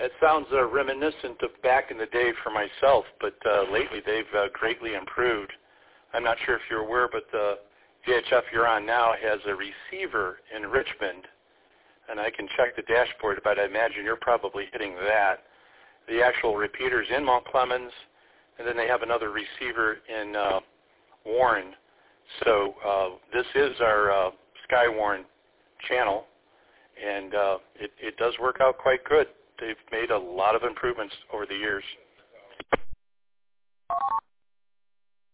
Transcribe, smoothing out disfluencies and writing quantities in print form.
It sounds reminiscent of back in the day for myself, but lately they've greatly improved. I'm not sure if you're aware, but the VHF you're on now has a receiver in Richmond, and I can check the dashboard, but I imagine you're probably hitting that. The actual repeater's in Mount Clemens, and then they have another receiver in Warren. So this is our Skywarn channel, and it does work out quite good. They've made a lot of improvements over the years.